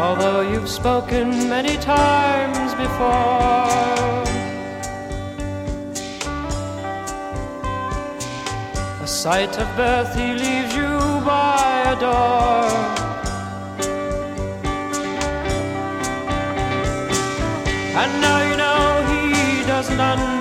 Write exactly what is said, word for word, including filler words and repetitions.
although you've spoken many times before. The sight of birth, he leaves you by a door. And now you know he doesn't understand.